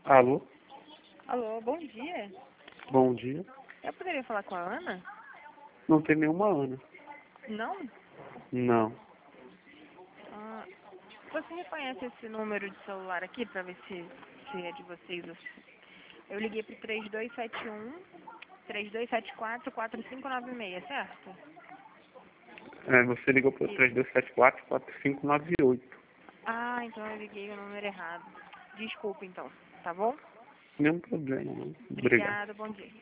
Alô, Alô, bom dia. bom dia. Eu poderia falar com a Ana? Não tem nenhuma Ana. Não? Não. Ah, você reconhece esse número de celular aqui para ver se é de vocês? Eu liguei pro 3271-3274-4596, certo? Você ligou para o Isso. 3274-4598. Ah, então eu liguei o número errado. Desculpa então, tá bom? Nenhum problema, não. Obrigado. Obrigada, bom dia.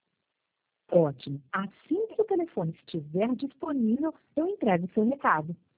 Ótimo. Assim que o telefone estiver disponível, eu entrego o seu recado.